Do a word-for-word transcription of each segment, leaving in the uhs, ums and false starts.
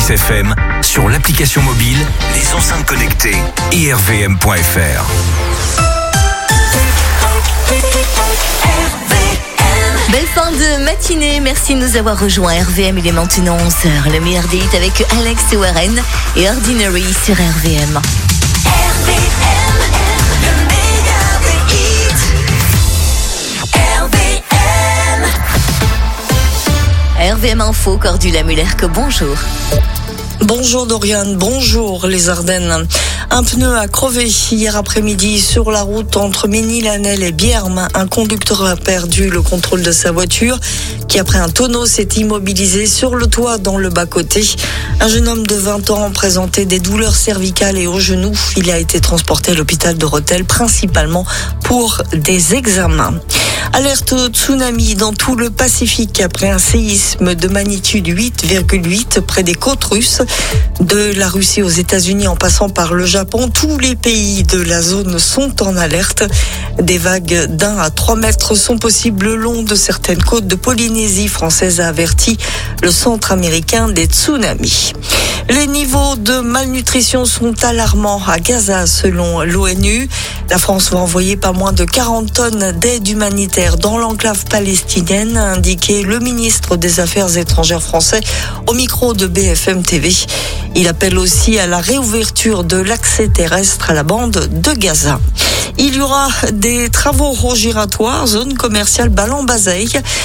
Dynamics F M sur l'application mobile, les enceintes connectées et r v m point f r. Belle fin de matinée, merci de nous avoir rejoints. R V M, il est maintenant onze heures. Le meilleur des hits avec Alex Warren et Ordinary sur R V M. R V M, le meilleur des hits. R V M. R V M Info, Cordula Muller-que bonjour. Bonjour Dorian, bonjour les Ardennes. Un pneu a crevé hier après-midi sur la route entre Ménil-Anel et Bierme. Un conducteur a perdu le contrôle de sa voiture qui, après un tonneau, s'est immobilisé sur le toit dans le bas-côté. Un jeune homme de vingt ans présentait des douleurs cervicales et au genou. Il a été transporté à l'hôpital de Rethel, principalement pour des examens. Alerte au tsunami dans tout le Pacifique après un séisme de magnitude huit virgule huit près des côtes russes. De la Russie aux États-Unis en passant par le Japon, tous les pays de la zone sont en alerte. Des vagues d'un à trois mètres sont possibles le long de certaines côtes de Polynésie française, a averti le Centre américain des tsunamis. Les niveaux de malnutrition sont alarmants à Gaza selon l'ONU. La France va envoyer pas moins de quarante tonnes d'aide humanitaire dans l'enclave palestinienne, a indiqué le ministre des Affaires étrangères français au micro de B F M T V. Il appelle aussi à la réouverture de l'accès terrestre à la bande de Gaza. Il y aura des travaux giratoires, zone commerciale Ballan-Bazeille.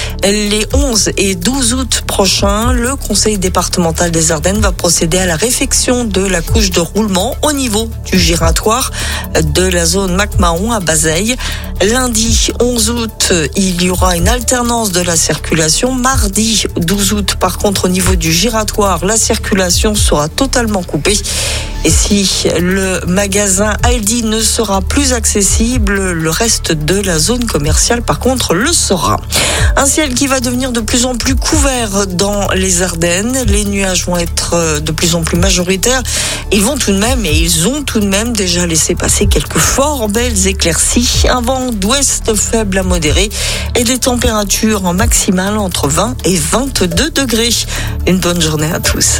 Les onze et douze août prochains, le conseil départemental des Ardennes va procéder à la réfection de la couche de roulement au niveau du giratoire de la zone Mac-Mahon à Bazeille. Lundi onze août, il y aura une alternance de la circulation. Mardi douze août, par contre, au niveau du giratoire, la circulation sera totalement coupée. Et si le magasin Aldi ne sera plus accessible, le reste de la zone commerciale, par contre, le sera. Un ciel qui va devenir de plus en plus couvert dans les Ardennes. Les nuages vont être de plus en plus majoritaires. Ils vont tout de même, et ils ont tout de même déjà laissé passer quelques fort belles éclaircies. Un vent d'ouest faible à modéré et des températures en maximale entre vingt et vingt-deux degrés. Une bonne journée à tous.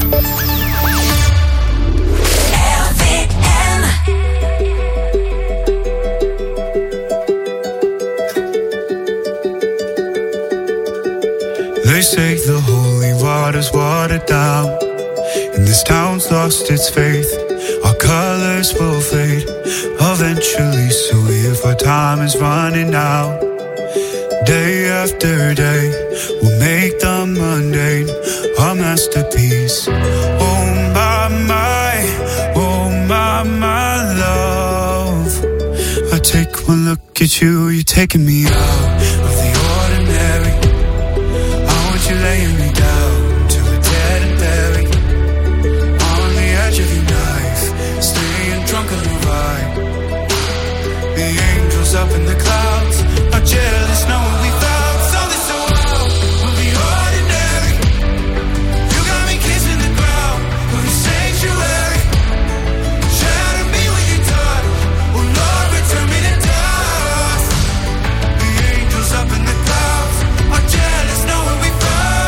They say the holy water's watered down, and this town's lost its faith. Our colors will fade eventually, so if our time is running out, day after day, we'll make the mundane our masterpiece. Oh my, my, oh my, my love, I take one look at you, you're taking me out of the ordinary. You're laying me down to a dead and buried on the edge of your knife, staying drunk on the ride. The angels up in the clouds are jealous knowing we found something so wild of the ordinary. You got me kissing the ground of the sanctuary. Shatter me with your touch, oh Lord, return me to dust. The angels up in the clouds are jealous knowing we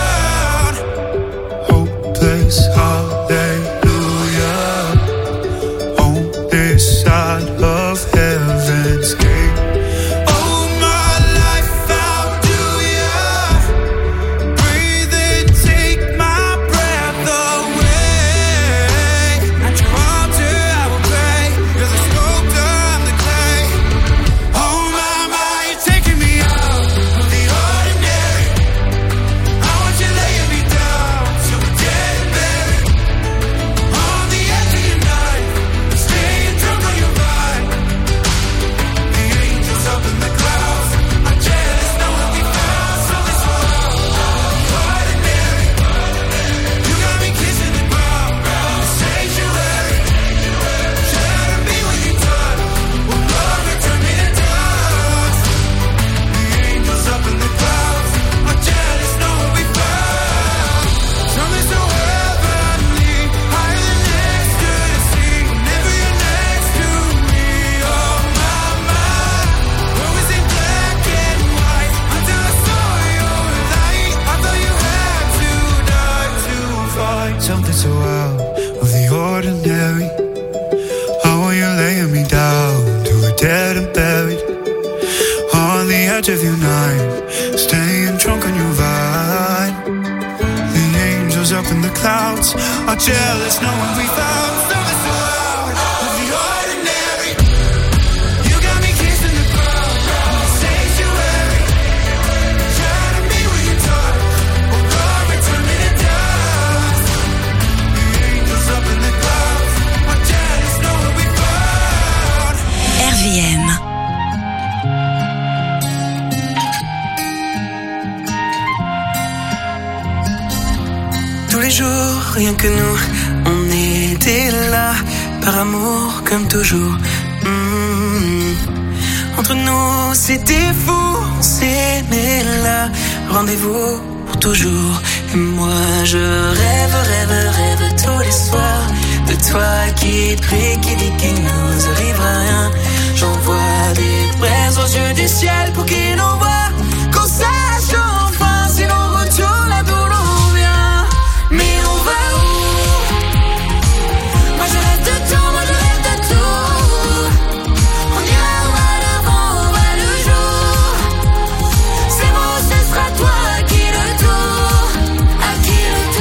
hallelujah, on this side of heaven's gate. Oh, my life found you, breathe and take my breath away. At your altar I will pray, you're the sculptor, I'm the clay. Oh, my, my, you're taking me out of the ordinary. I want you laying me down to a dead bed. it's so out of the ordinary. How are you laying me down to a dead and buried on the edge of your night, staying drunk on your vine. The angels up in the clouds are jealous knowing we found something so out of the ordinary. You got me kissing the ground, sanctuary, trying to be where you talk, or God return me to dust. The angels up in the clouds are jealous knowing we found R V M. Tous les jours, rien que nous, on était là, par amour comme toujours. Mmh. Entre nous, c'était fou, on s'aimait là, rendez-vous pour toujours. Et moi, je rêve, rêve, rêve tous les soirs de toi qui prie, qui dit qu'il nous arrivera rien. J'envoie des braises aux yeux du ciel pour qu'il envoie, qu'on sache enfin si l'on retourne là d'où l'on vient. Mais on va où? Moi je rêve de tout, moi je rêve de tout. On ira où à l'avant, où va le jour. C'est bon, ce sera toi qui le tour, à qui le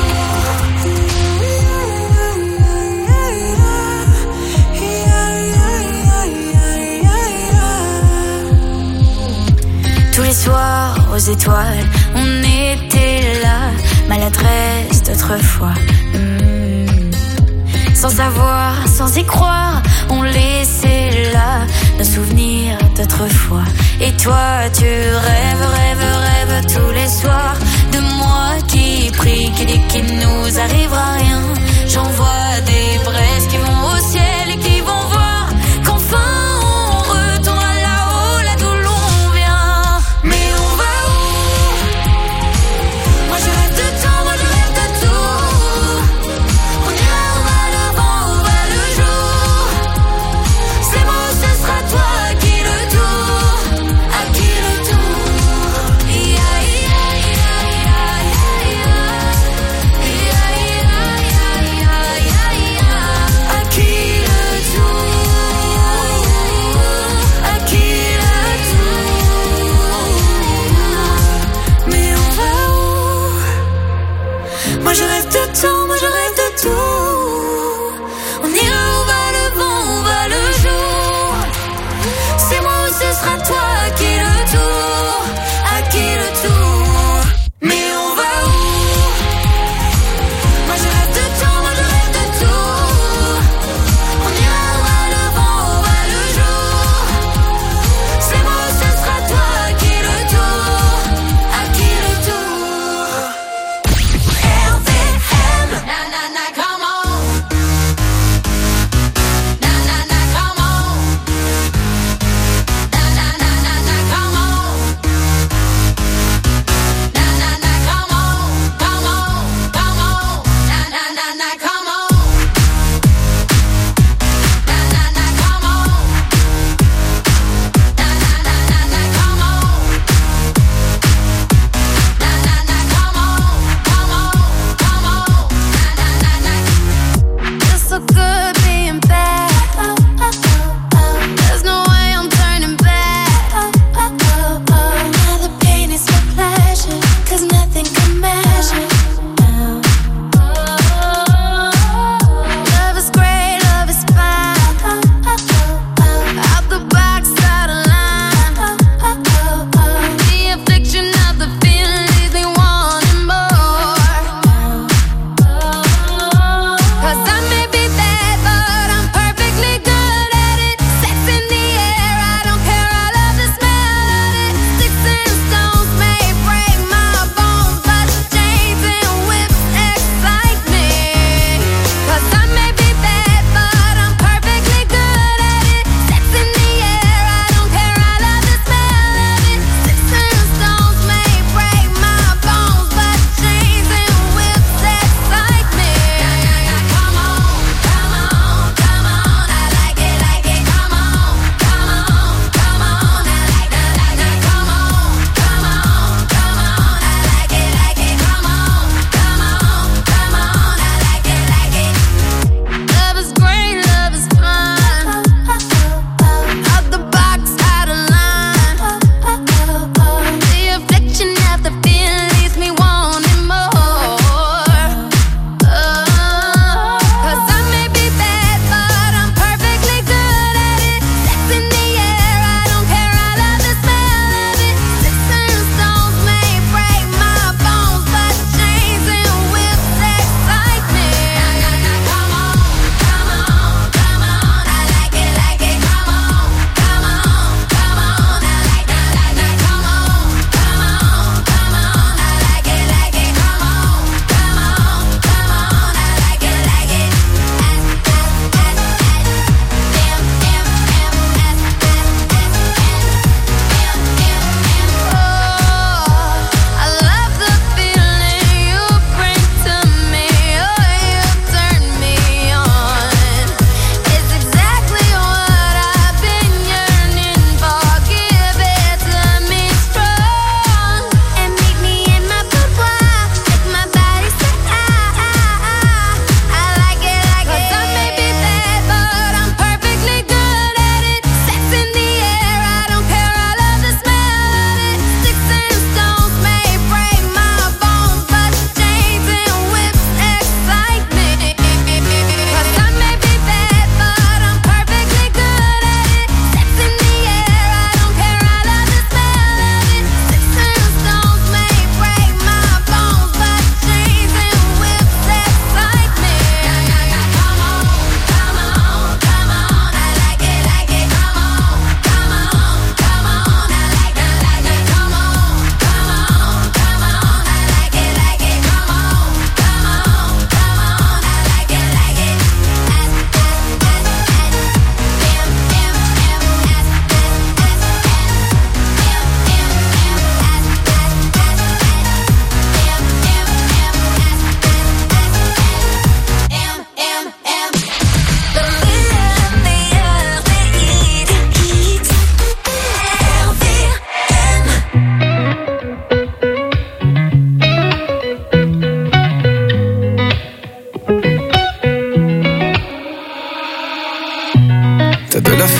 tour. Tous les soirs aux étoiles, on était là, maladresse d'autrefois. Mmh. Sans savoir, sans y croire, on laissait là nos souvenirs d'autrefois. Et toi, tu rêves, rêves, rêves tous les soirs de moi qui prie, qui dit qu'il nous arrivera rien. J'envoie des braises qui vont au ciel et qui vont voir qu'enfin on retourne là-haut, là d'où l'on vient. Mais on va où? Moi je rêve de tout, moi je rêve de tout. On ira où va l'avant, où va le jour. C'est bon, ce sera toi qui le tour, à qui le tour. Ia, ia, ia, ia, ia, ia, ia.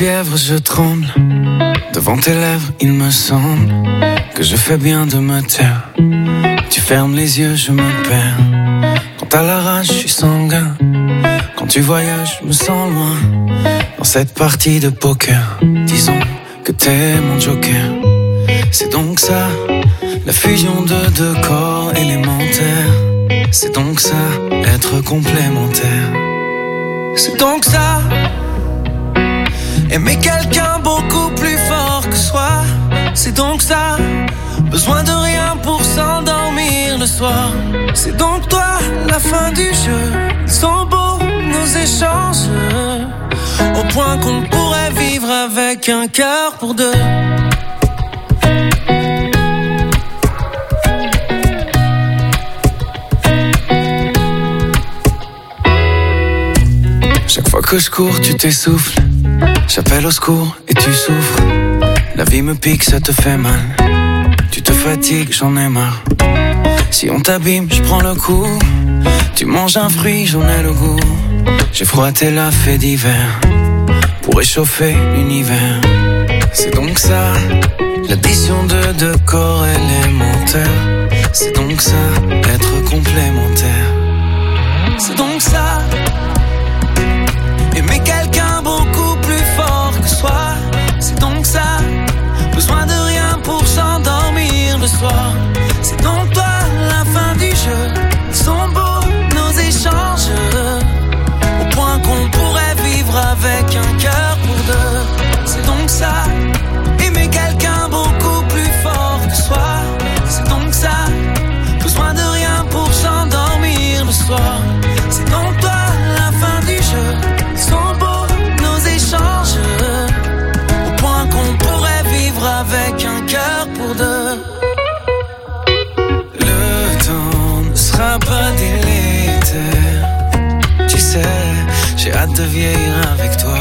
fièvre, je tremble. Devant tes lèvres, il me semble que je fais bien de me taire. Tu fermes les yeux, je me perds. Quand t'as la rage, je suis sanguin. Quand tu voyages, je me sens loin. Dans cette partie de poker, disons que t'es mon joker. C'est donc ça, la fusion de deux corps élémentaires. C'est donc ça, être complémentaire. C'est donc ça, aimer quelqu'un beaucoup plus fort que soi. C'est donc ça, besoin de rien pour s'endormir le soir. C'est donc toi, la fin du jeu. Ils sont beaux nos échanges, au point qu'on pourrait vivre avec un cœur pour deux. Chaque fois que je cours, tu t'essouffles. J'appelle au secours et tu souffres. La vie me pique, ça te fait mal. Tu te fatigues, j'en ai marre. Si on t'abîme, je prends le coup. Tu manges un fruit, j'en ai le goût. J'ai froid, t'es la fée d'hiver pour réchauffer l'univers. C'est donc ça, l'addition de deux corps élémentaires. C'est donc ça, être complémentaire. C'est donc ça, aimer quelqu'un beaucoup plus fort que soi. C'est donc ça, besoin de rien pour s'endormir le soir. C'est donc toi, la fin du jeu. Ils sont beaux nos échanges, au point qu'on pourrait vivre avec un cœur pour deux. C'est donc ça, aimer quelqu'un beaucoup plus fort que soi. C'est donc ça, besoin de rien pour s'endormir le soir. C'est donc toi, la fin du jeu. Ils sont beaux nos échanges, au point qu'on pourrait vivre avec un cœur pour deux. Le temps ne sera pas délétère. Tu sais, j'ai hâte de vieillir avec toi.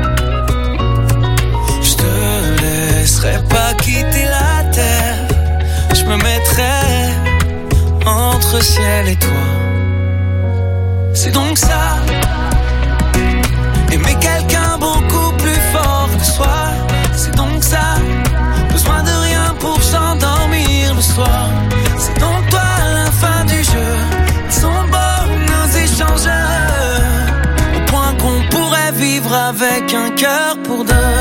Je te laisserai pas quitter la terre. Je me mettrai entre ciel et toi. C'est donc ça, aimer quelqu'un beaucoup plus fort que soi. C'est donc ça, besoin de rien pour s'endormir le soir. C'est donc toi, la fin du jeu. Ils sont beaux nos échanges, au point qu'on pourrait vivre avec un cœur pour deux.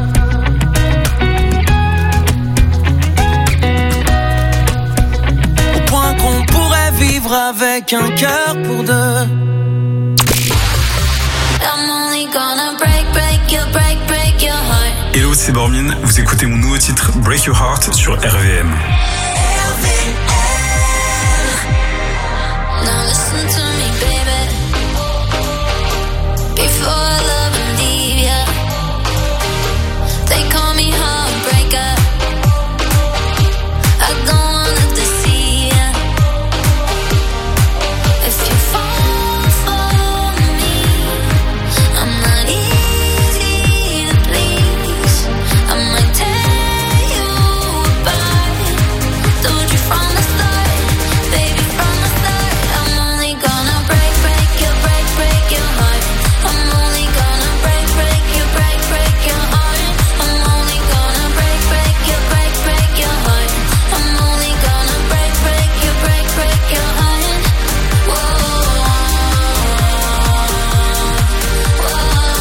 Au point qu'on pourrait vivre avec un cœur pour deux. I'm only gonna break, break your, break, break your heart. Hello, c'est Bormin. Vous écoutez mon nouveau titre Break Your Heart sur R V M. Now listen to me, baby. Before I love and leave ya, they call me heartbreaker. I don't wanna deceive ya. If you fall for me, I'm not easy to please. I might tear you apart. Told you from the start, baby, from the start. I'm only gonna break, break your, break, break your heart. I'm only gonna break, break your, break, break your heart. I'm only gonna break, break your, break, break your heart. I'm only gonna break, break your, break, break your heart. Whoa, whoa.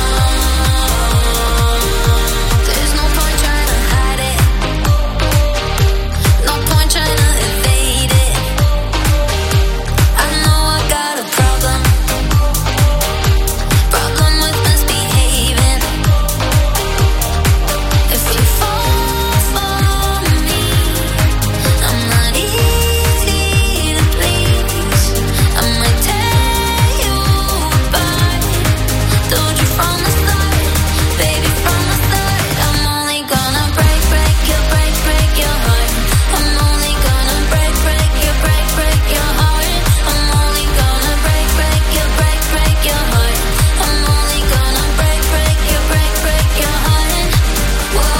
There's no point trying to hide it. No point trying to evade it. I know I got a problem. Problem with misbehaving. If you fall for me, I'm not easy to please. I might tear you apart. Told you from the start, baby, from the start. I'm only gonna break, break your, break, break your heart. I'm only gonna break, break your, break, break your heart. I'm only gonna break, break your, break, break your heart. I'm only gonna break, break your, break, break your heart. Whoa,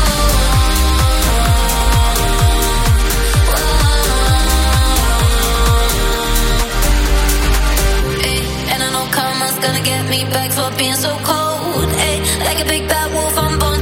whoa. Ay, and I know karma's gonna get me back for being so cold. Ay, like a big bad wolf, I'm born.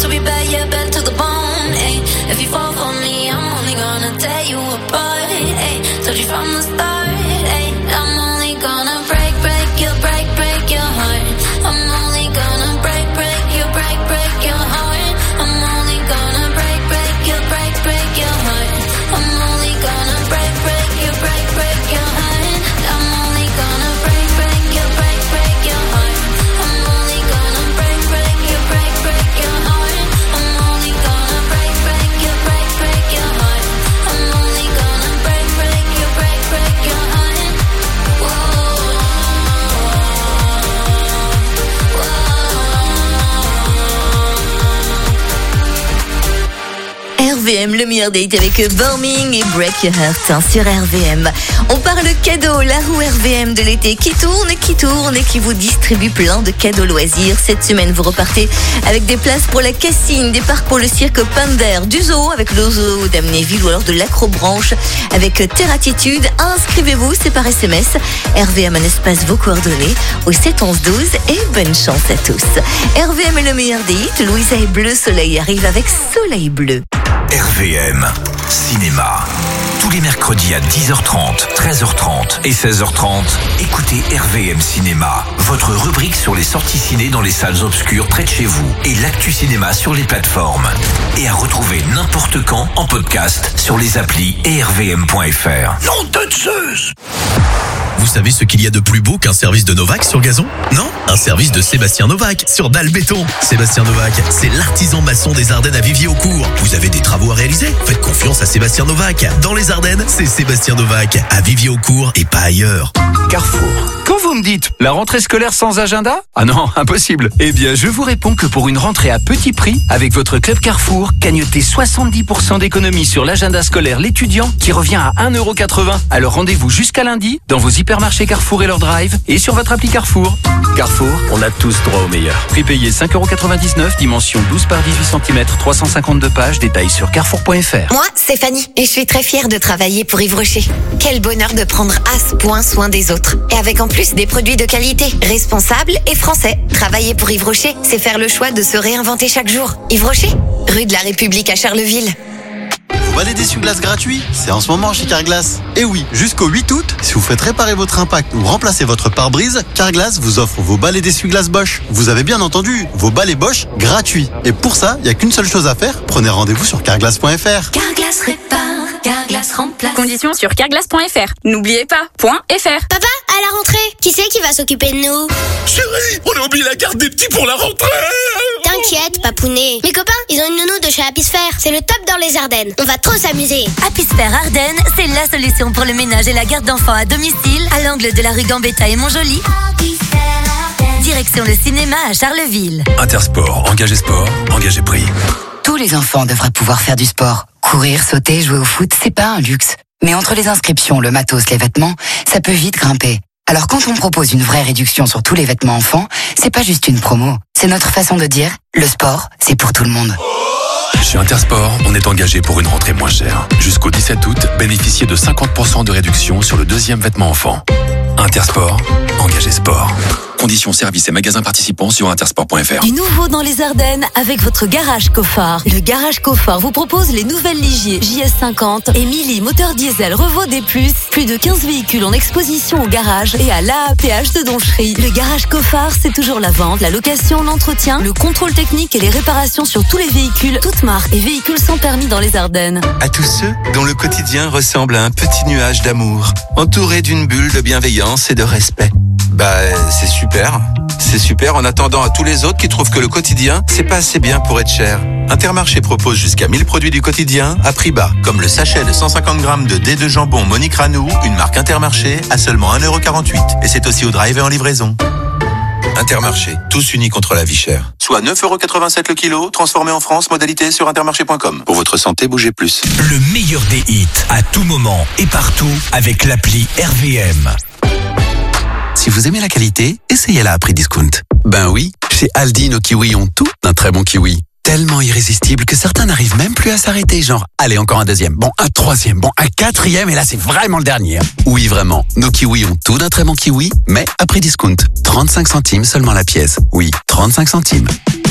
V M, le meilleur date avec Burning et Break Your Heart hein, sur R V M. On parle cadeau, la roue R V M de l'été qui tourne et qui tourne et qui vous distribue plein de cadeaux loisirs. Cette semaine, vous repartez avec des places pour la Cassine, des parcs pour le cirque Pender, du zoo avec le zoo d'Amnéville ou alors de l'Acrobranche avec Terratitude. Inscrivez-vous, c'est par S M S. R V M un espace vos coordonnées au sept onze douze et bonne chance à tous. R V M est le meilleur des hits. Louisa et Bleu Soleil arrive avec Soleil Bleu. R V M Cinéma. Tous les mercredis à dix heures trente, treize heures trente et seize heures trente, écoutez R V M Cinéma, votre rubrique sur les sorties ciné dans les salles obscures près de chez vous et l'actu cinéma sur les plateformes. Et à retrouver n'importe quand en podcast sur les applis et r v m point f r. Non de Zeus! Vous savez ce qu'il y a de plus beau qu'un service de Novak sur gazon? Non? Un service de Sébastien Novak sur dalle béton. Sébastien Novak, c'est l'artisan maçon des Ardennes à Vivier-au-Court. Vous avez des travaux à réaliser? Faites confiance à Sébastien Novak. Dans les Ardennes, c'est Sébastien Novak à Vivier-au-Court et pas ailleurs. Carrefour. Quand vous me dites la rentrée scolaire sans agenda? Ah non, impossible. Eh bien, je vous réponds que pour une rentrée à petit prix, avec votre club Carrefour, gagnotez soixante-dix pour cent d'économie sur l'agenda scolaire l'étudiant qui revient à un euro quatre-vingts. Alors rendez-vous jusqu'à lundi dans vos hypermarchés Carrefour et leur drive et sur votre appli Carrefour. Carrefour, on a tous droit au meilleur. Prix payé cinq euros quatre-vingt-dix-neuf, dimension douze par dix-huit centimètres, trois cent cinquante-deux pages, détails sur carrefour point f r. Moi, c'est Fanny et je suis très fière de travailler pour Yves Rocher. Quel bonheur de prendre à ce point soin des autres. Et avec en plus des produits de qualité, responsables et français. Travailler pour Yves Rocher, c'est faire le choix de se réinventer chaque jour. Yves Rocher, rue de la République à Charleville. Vous balai d'essuie-glace gratuit, c'est en ce moment chez Carglass. Et oui, jusqu'au huit août, si vous faites réparer votre impact ou remplacer votre pare-brise, Carglass vous offre vos balais d'essuie-glace Bosch. Vous avez bien entendu, vos balais Bosch gratuits. Et pour ça, il n'y a qu'une seule chose à faire, prenez rendez-vous sur carglass point f r. Carglass répare, Carglass remplace. Conditions sur carglass point f r. N'oubliez pas, point .fr. Papa, à la rentrée, qui c'est qui va s'occuper de nous? Chérie, on a oublié la garde des petits pour la rentrée. T'inquiète, papounet. Mes copains, ils ont une nounou de chez Happy Sphere. C'est le top dans les Ardennes. On va trop s'amuser. Happy Sphere Ardennes, c'est la solution pour le ménage et la garde d'enfants à domicile à l'angle de la rue Gambetta et Montjoly. Direction le cinéma à Charleville. Intersport, engagé sport, engagé prix. Tous les enfants devraient pouvoir faire du sport. Courir, sauter, jouer au foot, c'est pas un luxe. Mais entre les inscriptions, le matos, les vêtements, ça peut vite grimper. Alors quand on propose une vraie réduction sur tous les vêtements enfants, c'est pas juste une promo. C'est notre façon de dire, le sport, c'est pour tout le monde. Chez Intersport, on est engagé pour une rentrée moins chère. Jusqu'au dix-sept août, bénéficiez de cinquante pour cent de réduction sur le deuxième vêtement enfant. Intersport, engagé sport. Conditions, services et magasins participants sur intersport point f r. Du nouveau dans les Ardennes avec votre garage Cofard. Le garage Cofard vous propose les nouvelles Ligier J S cinquante et Mili moteur diesel Revo D plus. Plus de quinze véhicules en exposition au garage et à l'A A P H de Donchery. Le garage Cofard, c'est toujours la vente, la location, l'entretien, le contrôle technique et les réparations sur tous les véhicules, toutes marques et véhicules sans permis dans les Ardennes. À tous ceux dont le quotidien ressemble à un petit nuage d'amour, entouré d'une bulle de bienveillance et de respect. Bah, c'est super. C'est super en attendant à tous les autres qui trouvent que le quotidien, c'est pas assez bien pour être cher. Intermarché propose jusqu'à mille produits du quotidien à prix bas, comme le sachet de cent cinquante grammes de dés de jambon Monique Ranou, une marque Intermarché, à seulement un euro quarante-huit. Et c'est aussi au drive et en livraison. Intermarché, tous unis contre la vie chère. Soit neuf euros quatre-vingt-sept le kilo, transformé en France, modalité sur intermarché point com. Pour votre santé, bougez plus. Le meilleur des hits, à tout moment et partout, avec l'appli R V M. Si vous aimez la qualité, essayez-la à prix discount. Ben oui, chez Aldi, nos kiwis ont tout d'un très bon kiwi. Tellement irrésistible que certains n'arrivent même plus à s'arrêter, genre, allez, encore un deuxième, bon, un troisième, bon, un quatrième, et là, c'est vraiment le dernier. Oui, vraiment, nos kiwis ont tout d'un très bon kiwi, mais à prix discount. trente-cinq centimes seulement la pièce. Oui, trente-cinq centimes.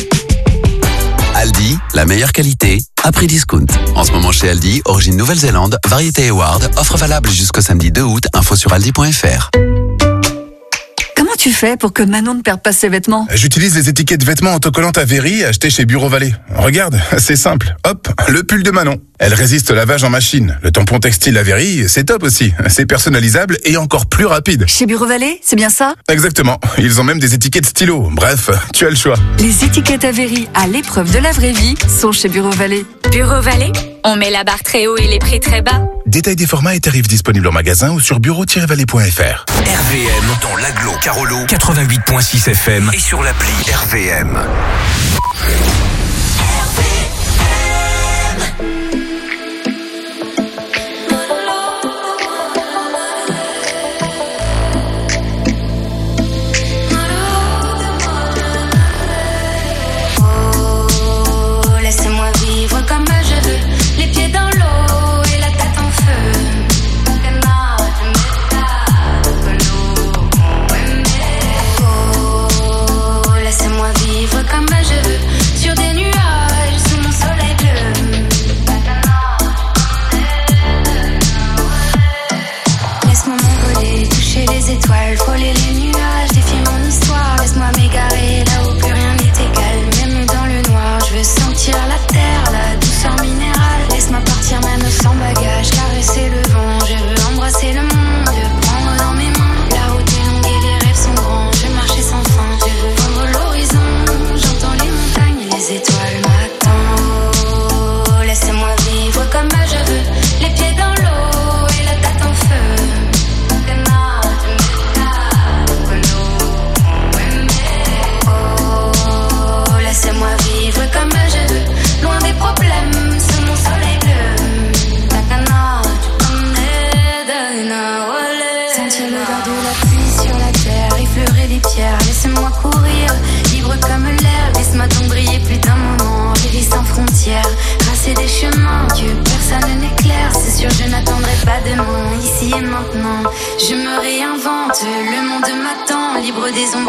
Aldi, la meilleure qualité, à prix discount. En ce moment chez Aldi, origine Nouvelle-Zélande, variété Eward, offre valable jusqu'au samedi deux août, info sur aldi point f r. Comment tu fais pour que Manon ne perde pas ses vêtements? J'utilise les étiquettes vêtements autocollantes Avery achetées chez Bureau Vallée. Regarde, c'est simple. Hop, le pull de Manon. Elle résiste au lavage en machine. Le tampon textile Avery, c'est top aussi. C'est personnalisable et encore plus rapide. Chez Bureau Vallée, c'est bien ça? Exactement. Ils ont même des étiquettes stylo. Bref, tu as le choix. Les étiquettes Avery, à l'épreuve de la vraie vie, sont chez Bureau Vallée. Bureau Vallée, on met la barre très haut et les prix très bas. Détail des formats et tarifs disponibles en magasin ou sur bureau tiret vallée point f r. R V M dans l'agglo Carolo quatre-vingt-huit point six F M et sur l'appli R V M.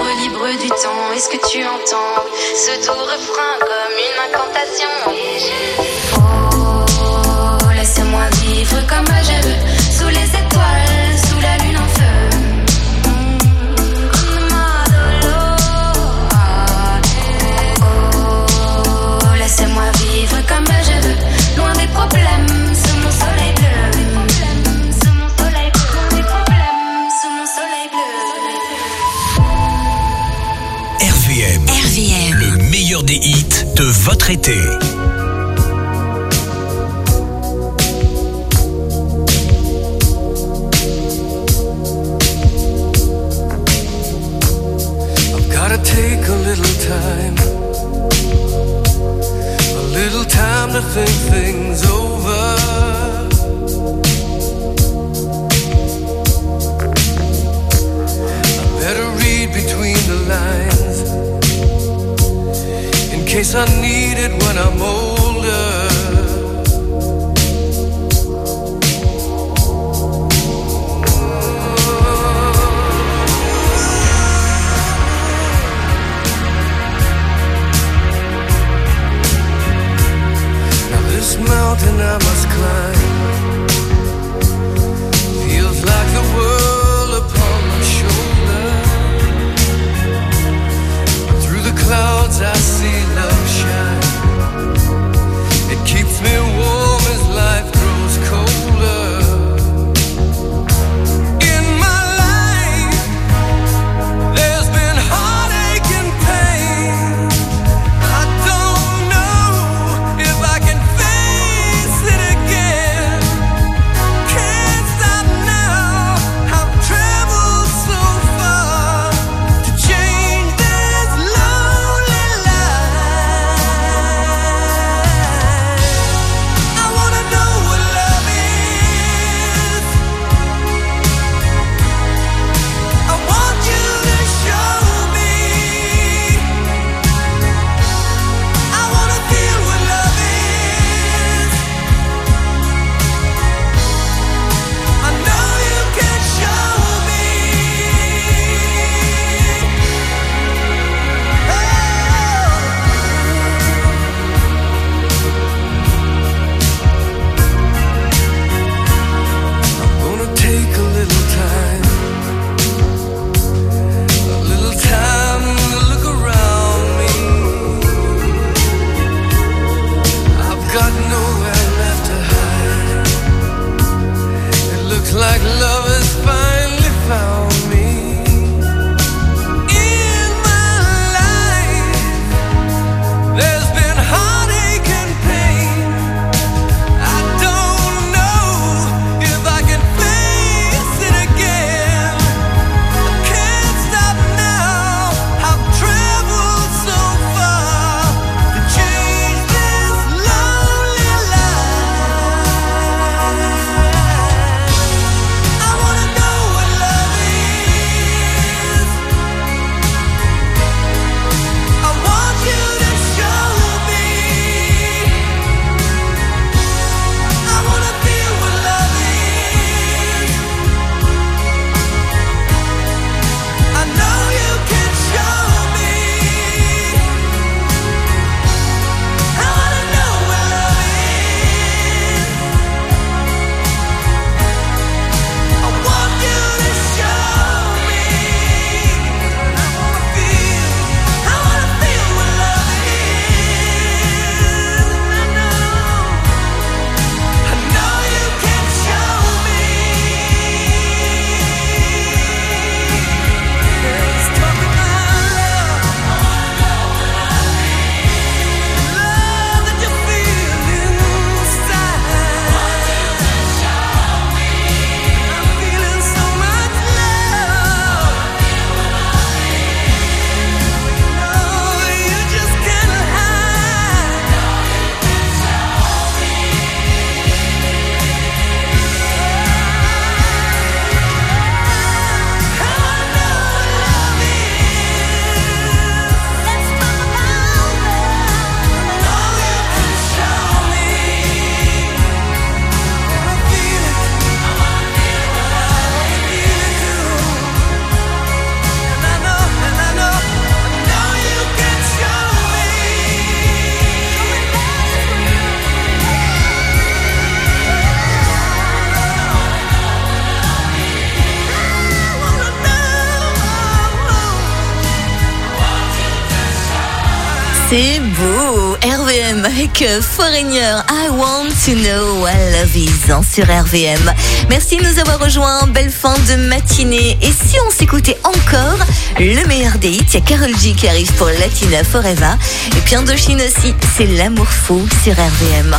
libre, libre du temps. Est-ce que tu entends ce doux refrain comme une incantation? Et je dis, oh, laisse-moi vivre comme je veux, sous les étoiles, sous la lune en feu. Oh, laisse-moi vivre comme je veux, loin des problèmes, sous mon soleil bleu. Sous mon soleil bleu, loin des problèmes, sous mon soleil bleu. R V M. R V M. Le meilleur des hits de votre été. Gotta take a little time, a little time to think things over. I better read between the lines, in case I need it when I'm older. This mountain I must climb feels like the world upon my shoulder. Through the clouds I see love shine. It keeps me warm as life grows colder. In my life there's been heartache and pain. I don't know if I can face it again. C'est beau, R V M avec Foreigner, I want to know what love is hein, sur R V M. Merci de nous avoir rejoints, belle fin de matinée. Et si on s'écoutait encore le meilleur des hits, il y a Karol G qui arrive pour Latina Forever. Et puis Indochine aussi, c'est l'amour fou sur R V M.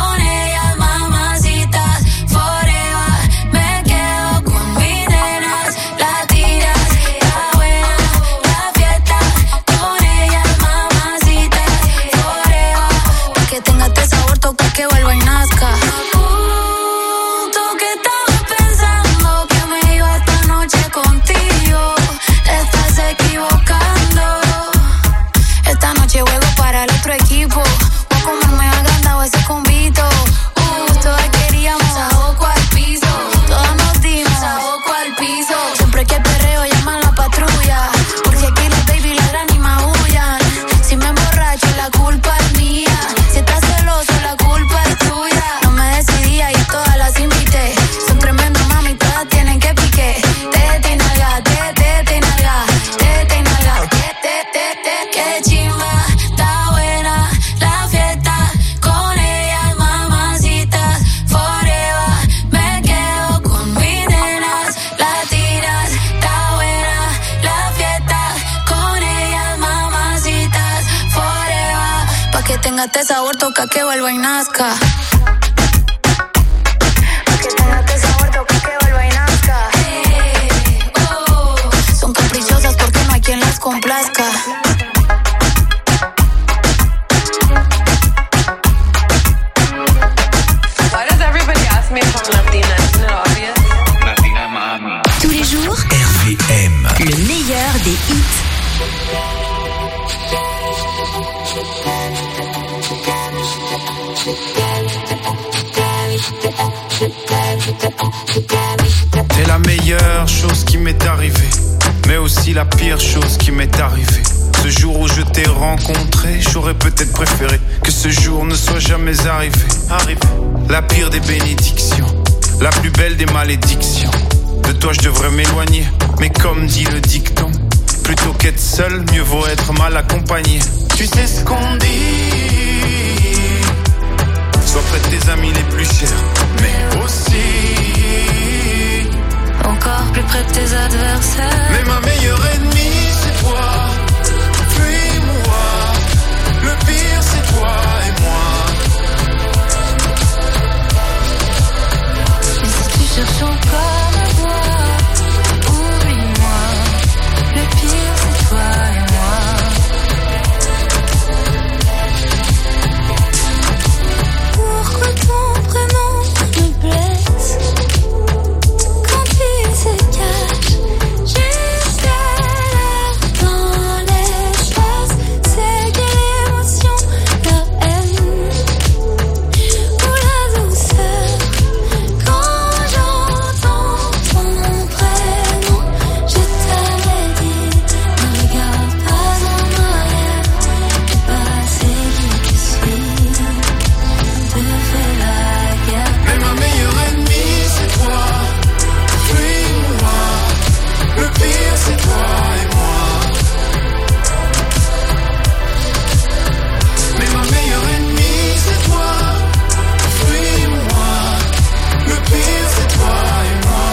Forever, me quedo con mi nena. tenga este sabor, toca que vuelva y nazca. Son caprichosas porque no hay quien las complazca. Why does everybody ask me if I'm Latina? Isn't it obvious? Latina mami. Tous les jours, R V M. Le meilleur des hits. T'es la meilleure chose qui m'est arrivée, mais aussi la pire chose qui m'est arrivée. Ce jour où je t'ai rencontré, j'aurais peut-être préféré que ce jour ne soit jamais arrivé. Arrivé. La pire des bénédictions, la plus belle des malédictions. De toi je devrais m'éloigner, mais comme dit le dicton, plutôt qu'être seul, mieux vaut être mal accompagné. Tu sais ce qu'on dit, sois près de tes amis les plus chers, mais aussi encore plus près de tes adversaires. Mais ma meilleure ennemie c'est toi. Fuis-moi, le pire c'est toi et moi. Et si tu cherches encore ma voix, oublie-moi, le pire c'est toi et moi. Pourquoi ton prénom me blesse quand il se cache jusqu'à l'heure dans l'espace? C'est quelle émotion, la haine ou la douceur quand j'entends ton prénom? Je t'avais dit, ne regarde pas en arrière, le passé qui te suit te fait la guerre. Mais ma meilleure ennemie c'est toi. Fuis-moi, le pire c'est toi et moi. Mais ma meilleure ennemie c'est toi. Fuis-moi, le pire c'est toi et moi.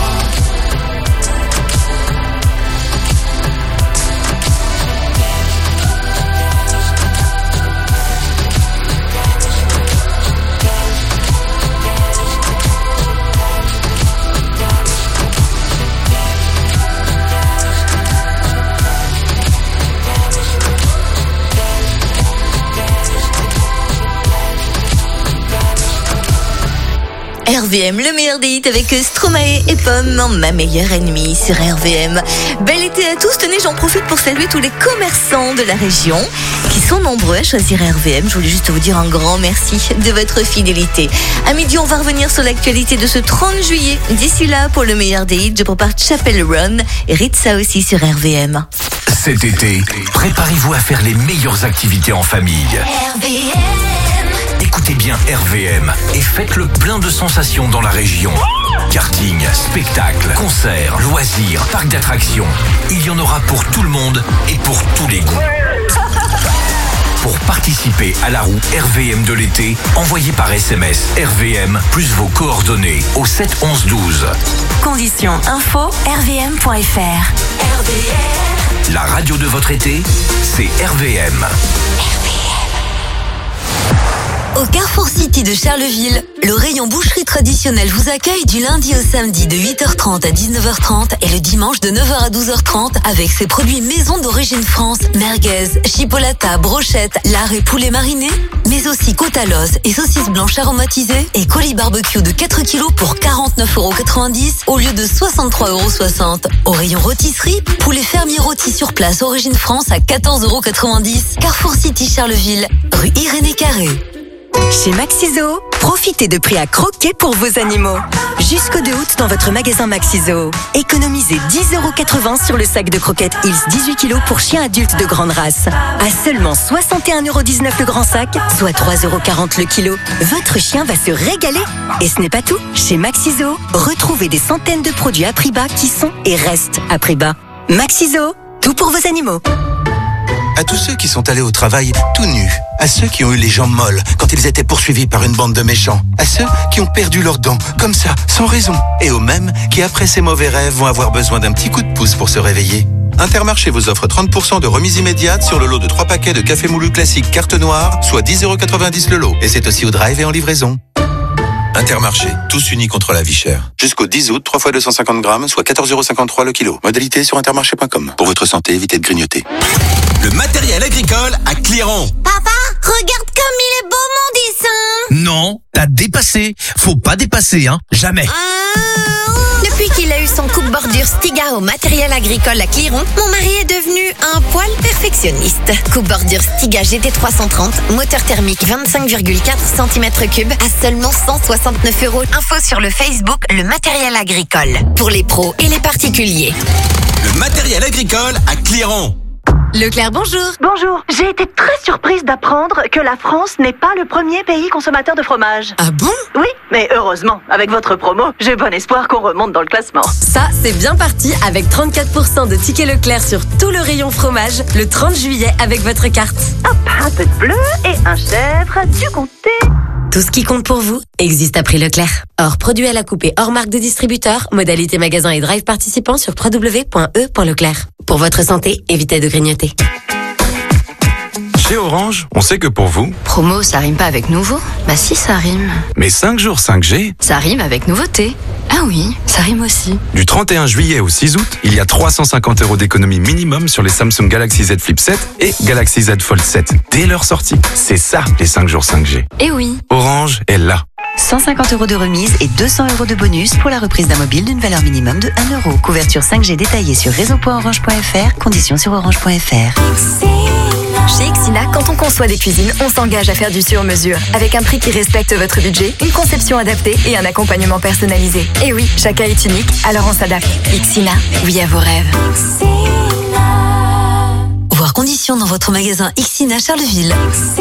R V M, le meilleur des hits avec Stromae et Pomme, ma meilleure ennemie sur R V M. Bel été à tous, tenez, j'en profite pour saluer tous les commerçants de la région qui sont nombreux à choisir R V M. Je voulais juste vous dire un grand merci de votre fidélité. À midi, on va revenir sur l'actualité de ce trente juillet. D'ici là, pour le meilleur des hits, je prépare Chapel Run et Ritza aussi sur R V M. Cet été, préparez-vous à faire les meilleures activités en famille. R V M. Écoutez bien R V M et faites le plein de sensations dans la région. Karting, spectacles, concerts, loisirs, parcs d'attractions. Il y en aura pour tout le monde et pour tous les goûts. Pour participer à la roue R V M de l'été, envoyez par S M S R V M plus vos coordonnées au sept onze douze. Conditions info r v m point f r. R V M. La radio de votre été, c'est R V M. Au Carrefour City de Charleville, le rayon boucherie traditionnelle vous accueille du lundi au samedi de huit heures trente à dix-neuf heures trente et le dimanche de neuf heures à douze heures trente avec ses produits maison d'origine France, merguez, chipolata, brochette, lard et poulet mariné, mais aussi côte à l'os et saucisses blanches aromatisées et colis barbecue de quatre kilos pour quarante-neuf euros quatre-vingt-dix au lieu de soixante-trois euros soixante. Au rayon rôtisserie, poulet fermier rôti sur place origine France à quatorze euros quatre-vingt-dix. Carrefour City Charleville, rue Irénée Carré. Chez Maxiso, profitez de prix à croquer pour vos animaux. Jusqu'au deux août dans votre magasin Maxiso. Économisez dix euros quatre-vingts sur le sac de croquettes Hills dix-huit kilos pour chiens adultes de grande race. À seulement soixante et un euros dix-neuf le grand sac, soit trois euros quarante le kilo. Votre chien va se régaler. Et ce n'est pas tout. Chez Maxiso, retrouvez des centaines de produits à prix bas qui sont et restent à prix bas. Maxiso, tout pour vos animaux. À tous ceux qui sont allés au travail tout nus, à ceux qui ont eu les jambes molles quand ils étaient poursuivis par une bande de méchants, à ceux qui ont perdu leurs dents, comme ça, sans raison, et aux mêmes qui après ces mauvais rêves vont avoir besoin d'un petit coup de pouce pour se réveiller. Intermarché vous offre trente pour cent de remise immédiate sur le lot de trois paquets de café moulu classique carte noire, soit dix euros quatre-vingt-dix le lot. Et c'est aussi au drive et en livraison. Intermarché, tous unis contre la vie chère. Jusqu'au dix août, trois fois deux cent cinquante grammes, soit quatorze euros cinquante-trois le kilo. Modalité sur intermarché point com. Pour votre santé, évitez de grignoter. Le matériel agricole à Cléron. Papa, regarde comme il est beau mon dessin. Non, t'as dépassé. Faut pas dépasser, hein. Jamais. Depuis qu'il a eu son coupe-bordure Stiga au matériel agricole à Cléron, mon mari est devenu un poil perfectionniste. Coupe-bordure Stiga G T trois cent trente, moteur thermique vingt-cinq virgule quatre centimètres cubes à seulement cent soixante-neuf euros. Info sur le Facebook Le Matériel Agricole. Pour les pros et les particuliers. Le matériel agricole à Cléron. Leclerc, bonjour. Bonjour. J'ai été très surprise d'apprendre que la France n'est pas le premier pays consommateur de fromage. Ah bon? Oui, mais heureusement, avec votre promo, j'ai bon espoir qu'on remonte dans le classement. Ça, c'est bien parti avec trente-quatre pour cent de tickets Leclerc sur tout le rayon fromage le trente juillet avec votre carte. Hop, un peu de bleu et un chèvre du comté. Tout ce qui compte pour vous existe à prix Leclerc. Hors produit à la coupée, hors marque de distributeur, modalité magasin et drive participant sur w w w point e point leclerc. Pour votre santé, évitez de grignoter. Chez Orange, on sait que pour vous... Promo, ça rime pas avec nouveau? Bah si, ça rime. Mais cinq jours cinq G... Ça rime avec nouveauté. Ah oui, ça rime aussi. Du trente et un juillet au six août, il y a trois cent cinquante euros d'économie minimum sur les Samsung Galaxy Z Flip sept et Galaxy Z Fold sept dès leur sortie. C'est ça, les cinq jours cinq G. Eh oui. Orange est là. cent cinquante euros de remise et deux cents euros de bonus pour la reprise d'un mobile d'une valeur minimum de un euro. Couverture cinq G détaillée sur réseau point orange point f r. Conditions sur orange point f r. Chez Ixina, quand on conçoit des cuisines, on s'engage à faire du sur-mesure, avec un prix qui respecte votre budget, une conception adaptée et un accompagnement personnalisé. Et oui, chacun est unique, alors on s'adapte. Ixina, oui à vos rêves. Voir conditions dans votre magasin Ixina Charleville.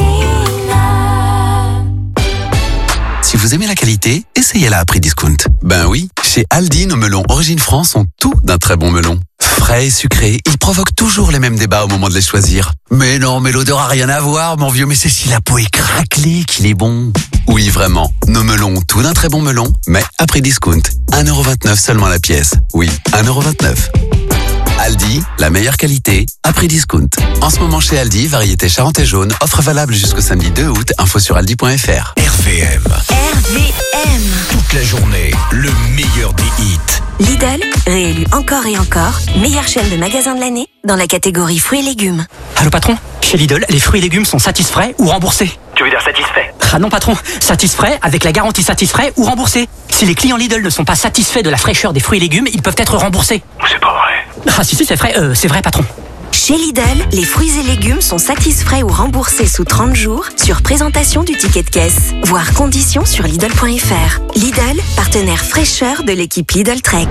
Si vous aimez la qualité, essayez-la à prix discount. Ben oui, chez Aldi, nos melons Origine France ont tout d'un très bon melon. Frais et sucrés, ils provoquent toujours les mêmes débats au moment de les choisir. Mais non, mais l'odeur a rien à voir, mon vieux, mais c'est si la peau est craquelée qu'il est bon. Oui, vraiment, nos melons ont tout d'un très bon melon, mais à prix discount. un euro vingt-neuf seulement la pièce. Oui, un euro vingt-neuf. Aldi, la meilleure qualité, à prix discount. En ce moment chez Aldi, variété Charente et jaune, offre valable jusqu'au samedi deux août, info sur aldi point f r. R V M. R V M. Toute la journée, le meilleur des hits. Lidl, réélu encore et encore, meilleure chaîne de magasins de l'année dans la catégorie fruits et légumes. Allô patron, chez Lidl, les fruits et légumes sont satisfaits ou remboursés. Tu veux dire satisfait? Ah non patron, satisfaits avec la garantie satisfait ou remboursé. Si les clients Lidl ne sont pas satisfaits de la fraîcheur des fruits et légumes, ils peuvent être remboursés. C'est pas vrai. Ah si si c'est vrai, euh, c'est vrai patron. Chez Lidl, les fruits et légumes sont satisfaits ou remboursés sous trente jours sur présentation du ticket de caisse. Voir conditions sur Lidl point f r. Lidl, partenaire fraîcheur de l'équipe Lidl Trek.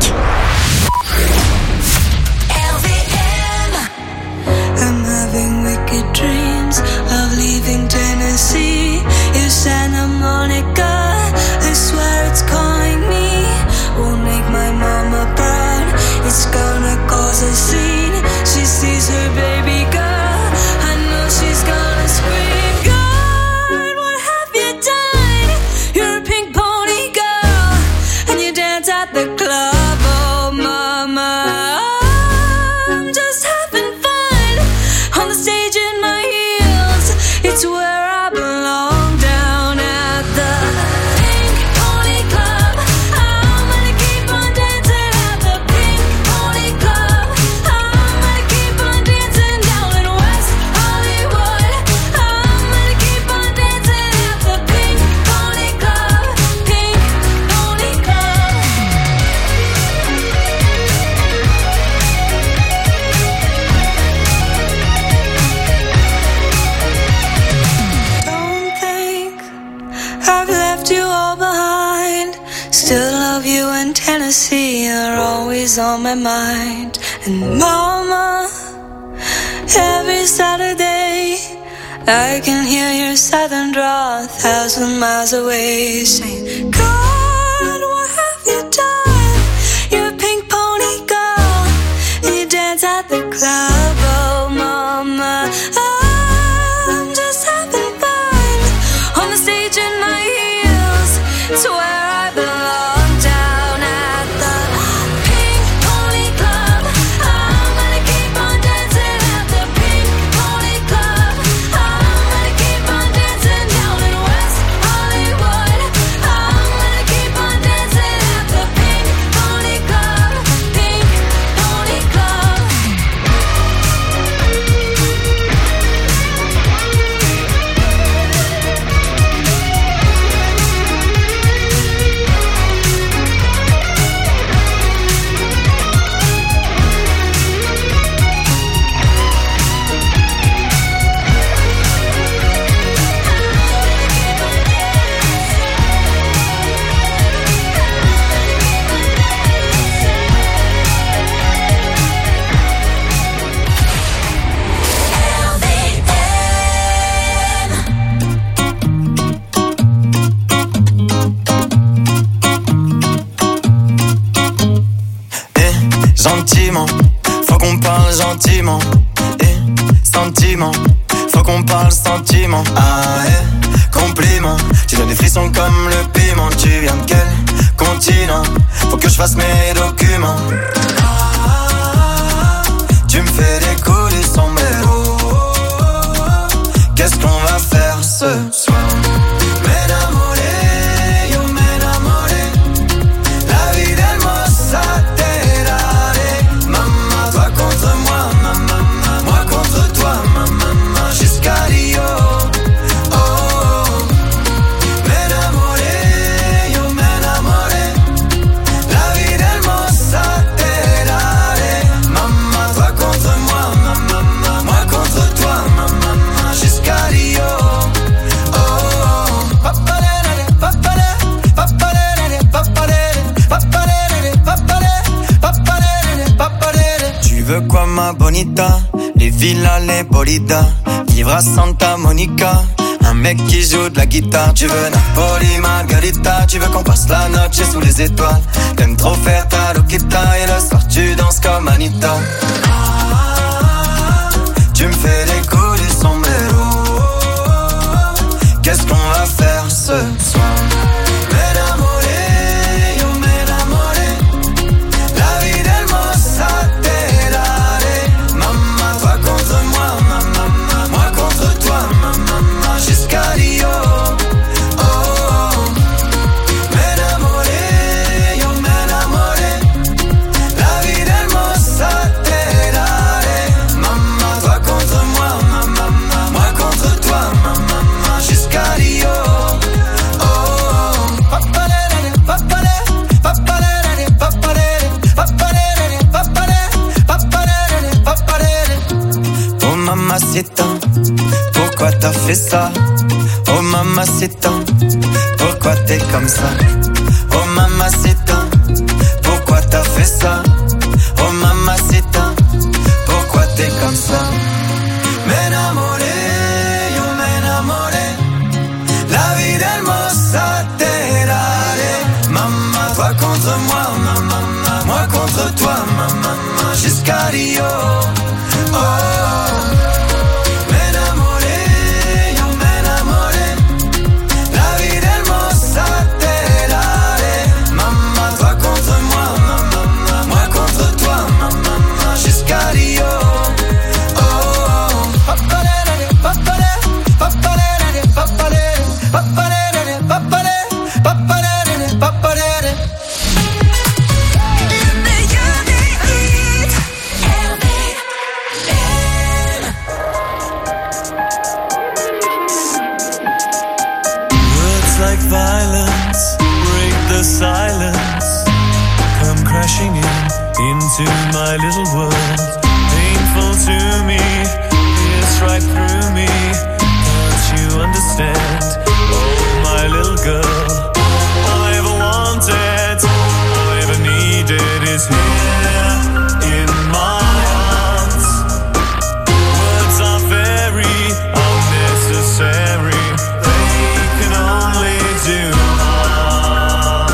I'm having wicked dreams of leaving Tennessee. You Santa Monica, I swear it's calling me. Won't make my mama proud. It's gonna cause a scene. She sees her baby girl. I know she's gonna scream. God, what have you done? You're a pink pony girl, and you dance at the club. Oh, mama. I'm just having fun on the stage in my heels. It's where I belong, down at the Pink Pony Club. I'm gonna keep on dancing at the Pink Pony Club. I'm gonna keep on dancing down in West Hollywood. I'm gonna keep on dancing at the Pink Pony Club. Pink Pony Club. Don't think I've left you all behind. Still love you in Tennessee. You're always on my mind. And mama, every Saturday I can hear your southern drawl a thousand miles away, saying, God, what have you done? You're a pink pony girl, and you dance at the club. Oh, mama, I'm just having fun on the stage in my heels. It's where I belong, down at the Pink Pony Club. I'm gonna keep sentiment, faut qu'on parle gentiment. Et sentiment, faut qu'on parle sentiment. Ah eh, compliment, tu donnes des frissons comme le piment. Tu viens de quel continent? Faut que je fasse mes documents. Ah, tu me fais décoller son mélo. Qu'est-ce qu'on va faire ce soir? Tu veux quoi ma bonita? Les villas, les bolidas, vivre à Santa Monica, un mec qui joue de la guitare. Tu veux Napoli, Margarita, tu veux qu'on passe la noche sous les étoiles. T'aimes trop faire ta loquita et le soir tu danses comme Anita. Ah, tu me fais décoller son mélo. Qu'est-ce qu'on va faire ce soir? Mamacita, pourquoi t'as fait ça? Oh mamacita, pourquoi t'es comme ça? Oh mamacita, pourquoi t'as fait ça? Oh mamacita, pourquoi t'es comme ça? M'enamoré, yo m'enamoré, la vida hermosa te daré. Maman, toi contre moi, maman, moi contre toi, maman, jusqu'à Rio. Oh. Into my little world, painful to me, pierce right through me. Can't you understand? Oh, my little girl, all I ever wanted, all I ever needed is here in my arms. Words are very unnecessary, they can only do harm.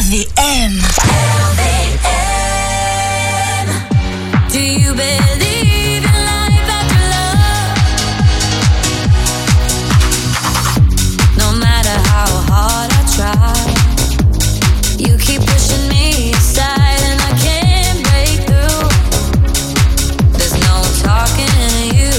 V M. Do you believe in life after love? No matter how hard I try, you keep pushing me aside and I can't break through. There's no talking to you.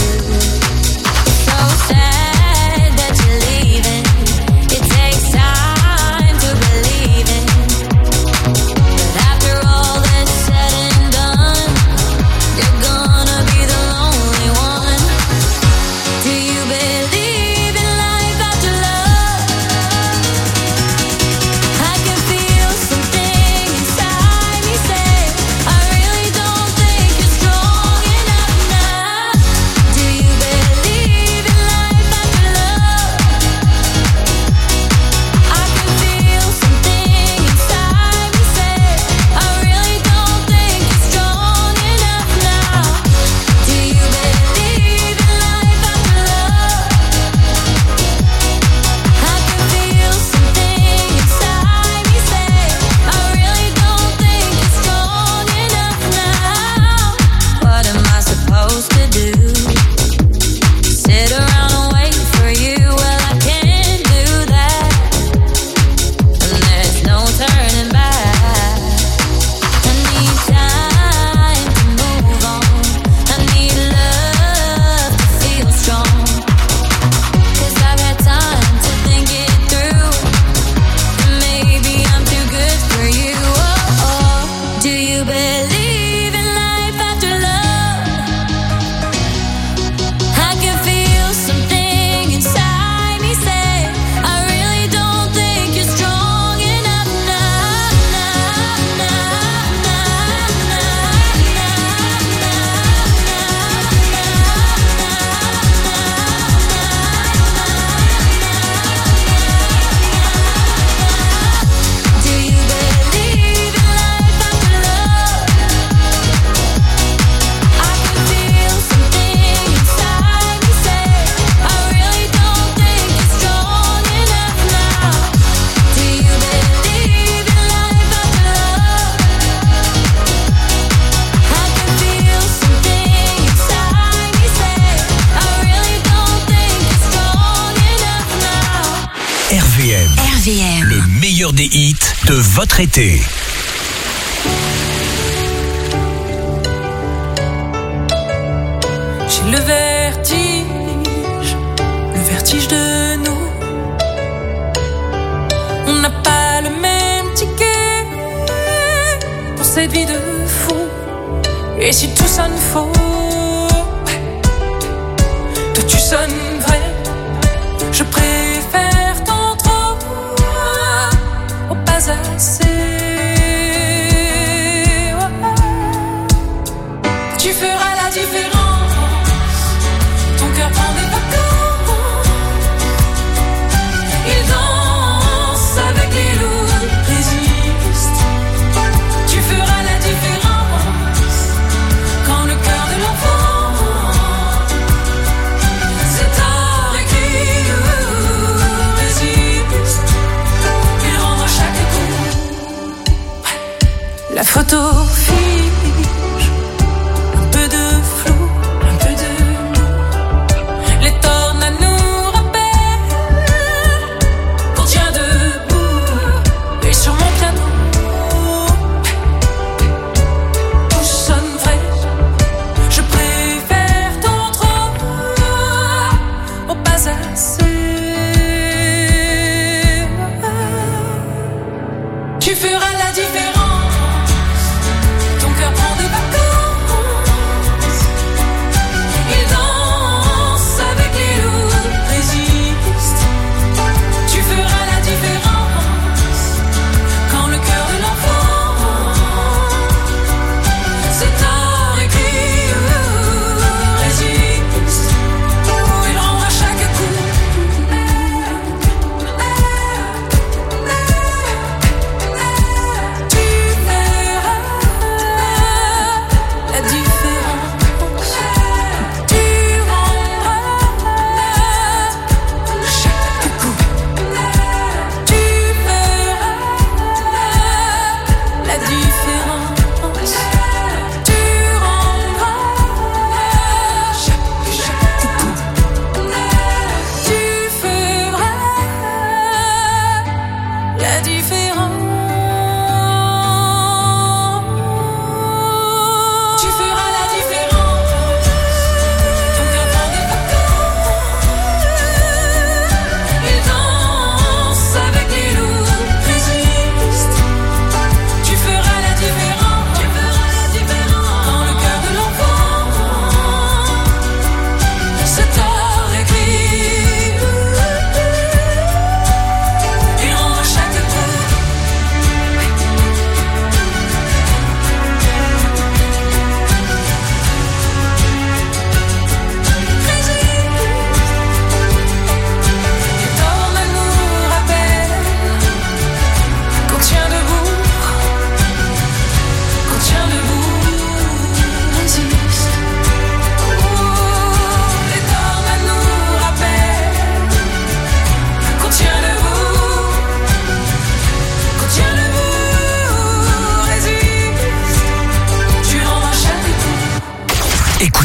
So sad that you're leaving. It takes time to believe in. But after all that's said and done, you're gonna be the lonely one. Do you believe in life after love? I can feel something inside me say, I really don't think you're strong enough now. Do you believe in life after love? I can feel something inside me say, I really don't think you're strong enough now. Do you believe in life after love? I can feel something inside me say, I really don't think you're strong enough now. What am I supposed to do? Sit around and wait for you? Well, I can't do that. And there's no turning back. I need time to move on. I need love to feel strong. Cause I've had time to think it through. And maybe I'm too good for you. Oh, oh. Do you believe in life after love? I can feel something inside me say, I really don't think you're strong enough now. Now, now, do you believe in life after love? I can feel something inside me say, I really don't think you're strong enough now. Do you believe in life after love? I can feel something inside me say, I really don't think you're strong enough now. R V M, R V M. le meilleur des hits de votre été. J'ai le vertige, le vertige de nous. On n'a pas le même ticket pour cette vie de fou. Et si tout sonne faux, toi tu sonnes vrai. Je préfère tant trop au pas assez. Tu feras la différence. Ton cœur prend des vacances. Il danse avec les loups, résiste. Tu feras la différence. Quand le cœur de l'enfant c'est tard et qui résiste. Il rend à chaque coup. La photo fige. Un peu de flou, un peu de nous. Les tornades nous rappellent qu'on tient debout. Et sur mon piano, tout sonne vrai. Je préfère tant trop au pas assez. Tu feras la différence.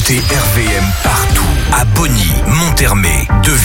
Écoutez R V M partout. À Bonny, Montermé, Deville.